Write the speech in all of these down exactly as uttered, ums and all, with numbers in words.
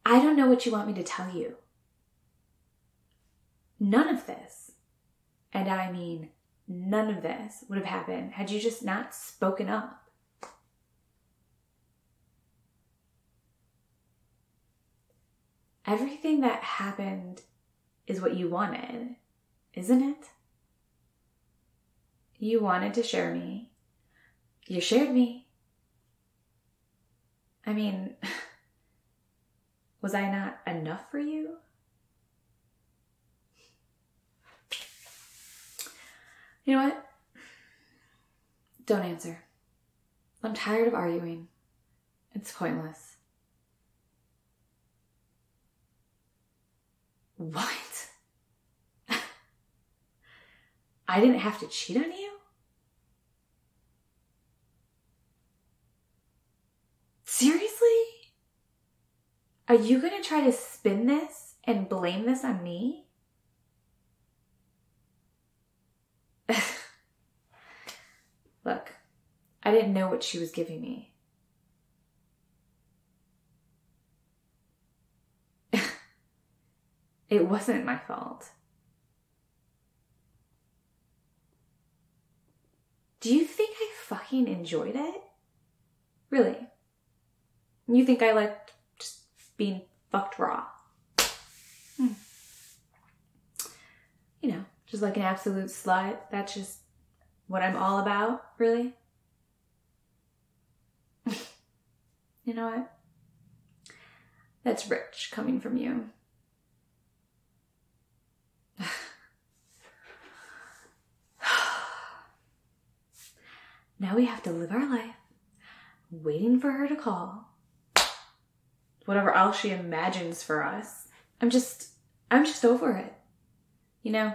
I don't know what you want me to tell you. None of this, and I mean none of this, would have happened had you just not spoken up. Everything that happened is what you wanted, isn't it? You wanted to share me. You shared me. I mean, was I not enough for you? You know what? Don't answer. I'm tired of arguing. It's pointless. What? I didn't have to cheat on you? Seriously? Are you going to try to spin this and blame this on me? Look, I didn't know what she was giving me. It wasn't my fault. Do you think I fucking enjoyed it? Really? You think I liked just being fucked raw? Hmm. You know, just like an absolute slut. That's just what I'm all about, really? You know what? That's rich coming from you. Now we have to live our life waiting for her to call. Whatever else she imagines for us. I'm just, I'm just over it. You know?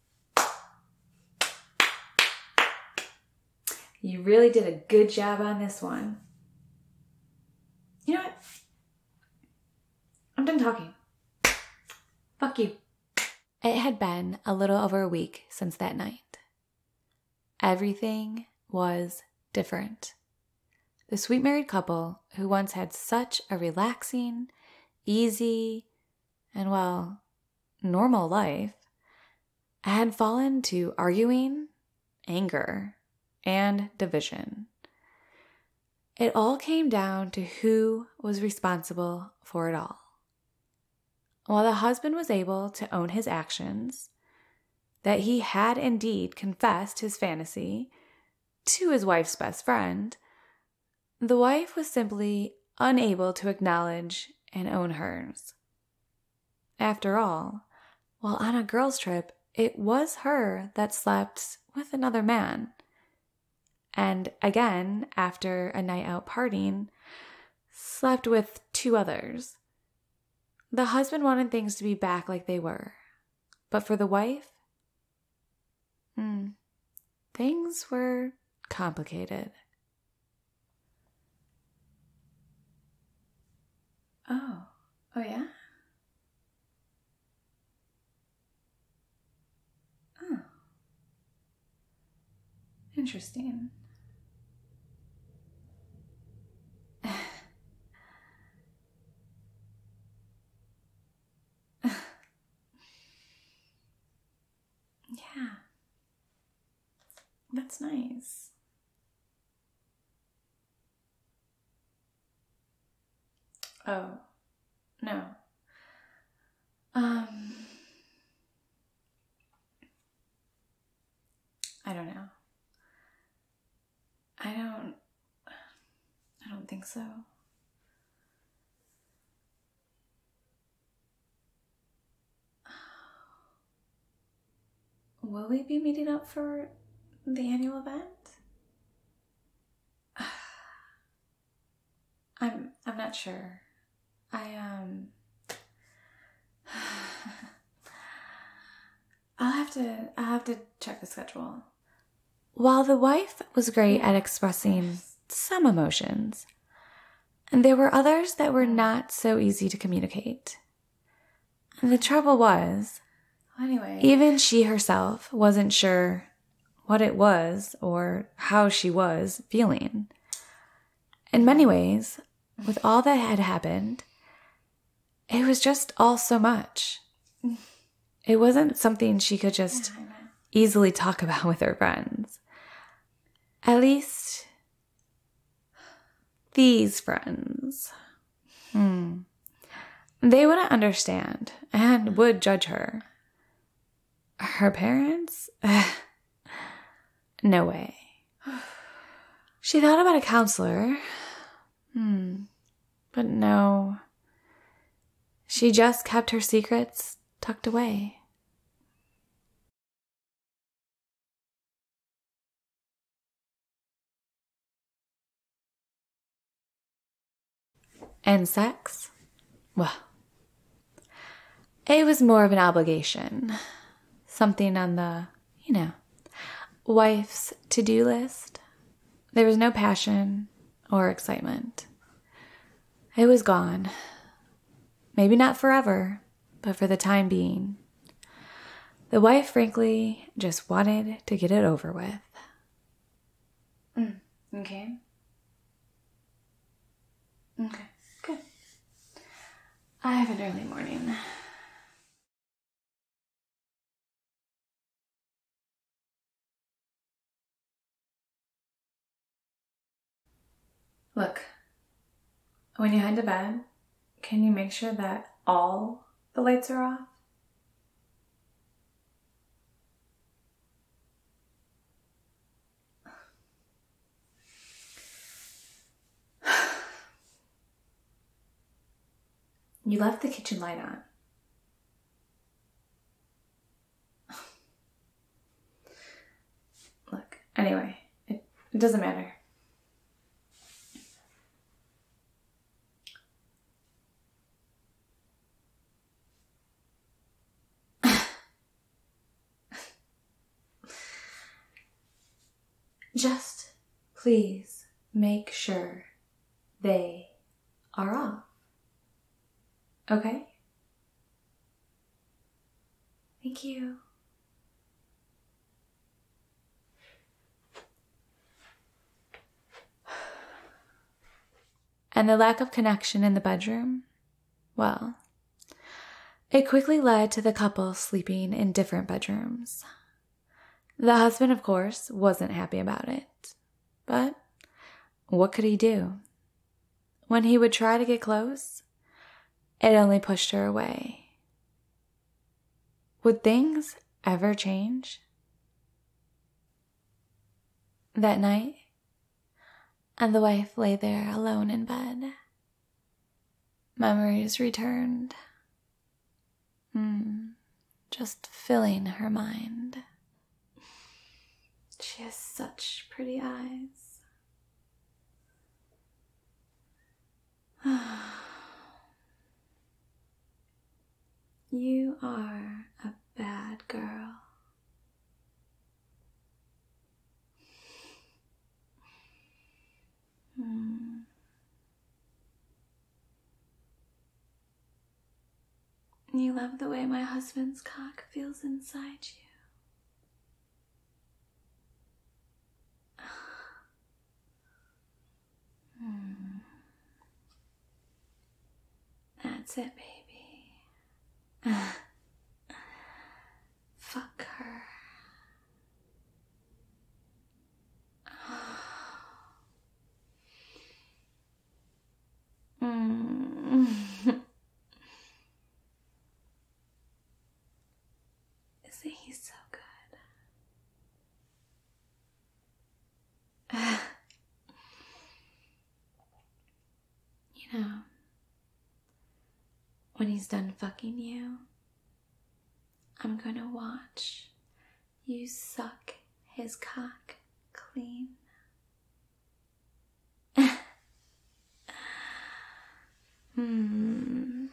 You really did a good job on this one. You know what? I'm done talking. Fuck you. It had been a little over a week since that night. Everything was different. The sweet married couple who once had such a relaxing, easy, and well, normal life had fallen to arguing, anger, and division. It all came down to who was responsible for it all. While the husband was able to own his actions, that he had indeed confessed his fantasy to his wife's best friend, the wife was simply unable to acknowledge and own hers. After all, while on a girls' trip, it was her that slept with another man. And again, after a night out partying, slept with two others. The husband wanted things to be back like they were. But for the wife, hmm, things were complicated. Oh, oh yeah? Oh. Interesting. Yeah. That's nice. Oh, no. Um, I don't know. I don't, I don't think so. Will we be meeting up for the annual event? I'm, I'm not sure. I, um, I'll have to, I'll have to check the schedule. While the wife was great at expressing some emotions, there were others that were not so easy to communicate. And the trouble was, anyway, even she herself wasn't sure what it was or how she was feeling. In many ways, with all that had happened, it was just all so much. It wasn't something she could just easily talk about with her friends. At least these friends. Hmm. They wouldn't understand and would judge her. Her parents? No way. She thought about a counselor. Hmm. But no. She just kept her secrets tucked away. And sex? Well, it was more of an obligation. Something on the, you know, wife's to-do list. There was no passion or excitement. It was gone. Maybe not forever, but for the time being. The wife, frankly, just wanted to get it over with. Mm, okay. Okay, good. I have an early morning. Look, when you head to bed, can you make sure that all the lights are off? You left the kitchen light on. Look, anyway, it, it doesn't matter. Just please make sure they are off. Okay? Thank you. And the lack of connection in the bedroom? Well, it quickly led to the couple sleeping in different bedrooms. The husband, of course, wasn't happy about it. But what could he do? When he would try to get close, it only pushed her away. Would things ever change? That night, and the wife lay there alone in bed. Memories returned. Hmm, just filling her mind. She has such pretty eyes. You are a bad girl. Hmm. You love the way my husband's cock feels inside you. Hmm. That's it, baby. Fuck her. Mm. Isn't he so good? You know, when he's done fucking you, I'm gonna watch you suck his cock clean. Hmm.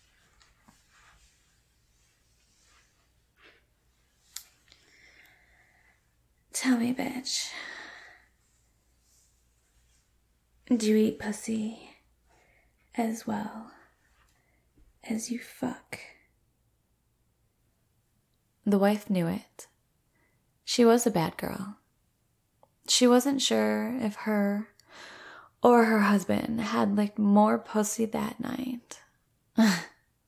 Tell me, bitch. Do you eat pussy as well as you fuck? The wife knew it. She was a bad girl. She wasn't sure if her or her husband had licked more pussy that night.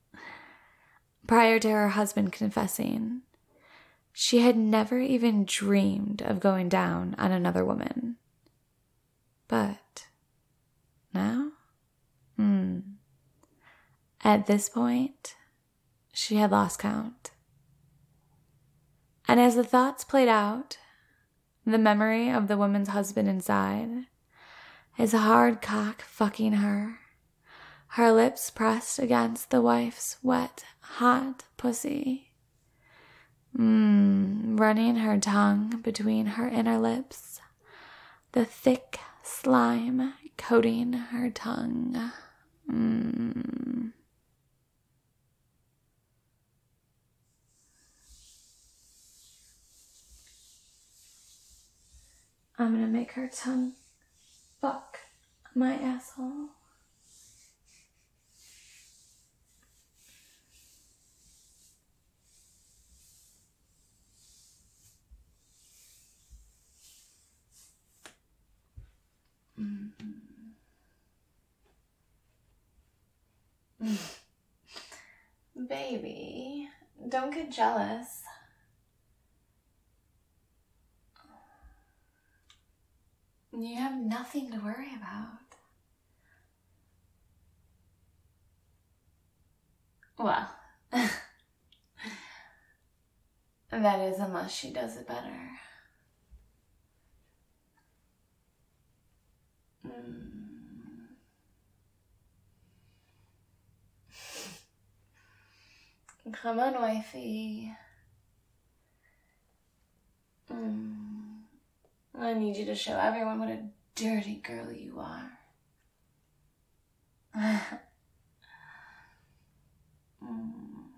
Prior to her husband confessing, she had never even dreamed of going down on another woman. But now? Hmm. At this point, she had lost count. And as the thoughts played out, the memory of the woman's husband inside, his hard cock fucking her, her lips pressed against the wife's wet, hot pussy, mm, running her tongue between her inner lips, the thick slime coating her tongue. Mm. I'm gonna make her tongue fuck my asshole. Mm-hmm. Baby, don't get jealous. You have nothing to worry about. Well, that is unless she does it better. Mm. Come on, wifey. Mm. I need you to show everyone what a dirty girl you are. mm.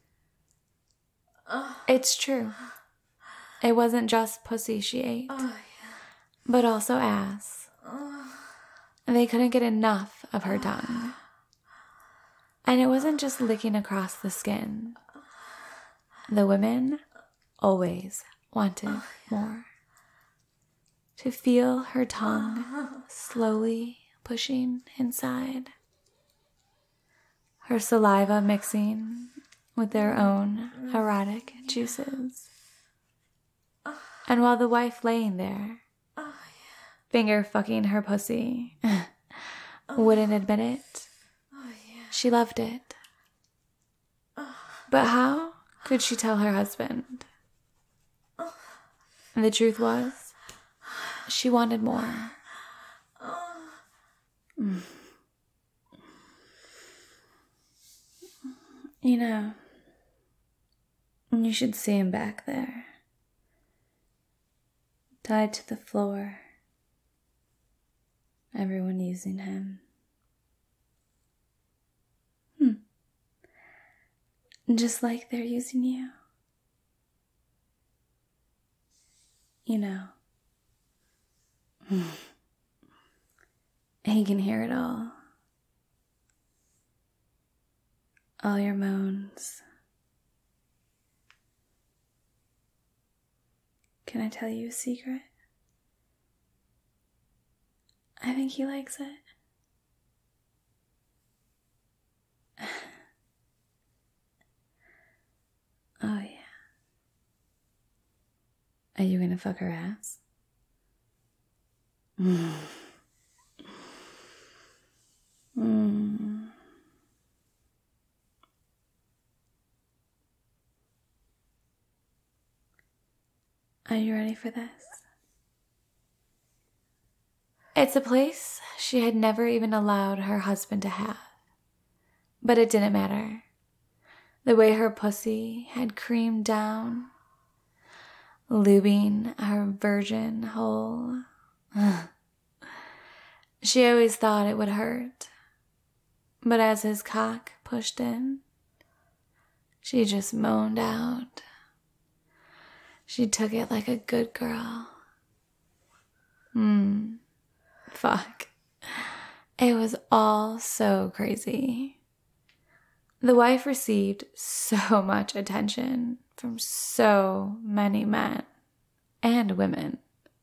It's true. It wasn't just pussy she ate, oh, yeah. but also ass. Oh. They couldn't get enough of her tongue. And it wasn't just licking across the skin. The women always wanted oh, yeah. more. To feel her tongue slowly pushing inside. Her saliva mixing with their own erotic juices. And while the wife laying there, finger fucking her pussy, wouldn't admit it, she loved it. But how could she tell her husband? And the truth was, she wanted more. Mm. You know, you should see him back there, tied to the floor, everyone using him. Hmm. Just like they're using you. You know. He can hear it all. All your moans. Can I tell you a secret? I think he likes it. Oh, yeah. Are you gonna fuck her ass? Mm. Mm. Are you ready for this? It's a place she had never even allowed her husband to have. But it didn't matter. The way her pussy had creamed down, lubing her virgin hole. She always thought it would hurt. But as his cock pushed in, she just moaned out. She took it like a good girl. Hmm. Fuck. It was all so crazy. The wife received so much attention from so many men and women.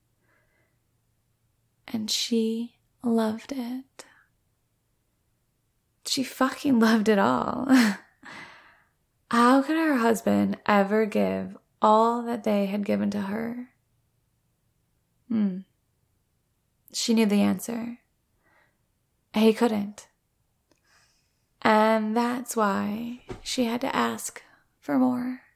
And she loved it. She fucking loved it all. How could her husband ever give all that they had given to her? Hmm. She knew the answer. He couldn't. And that's why she had to ask for more.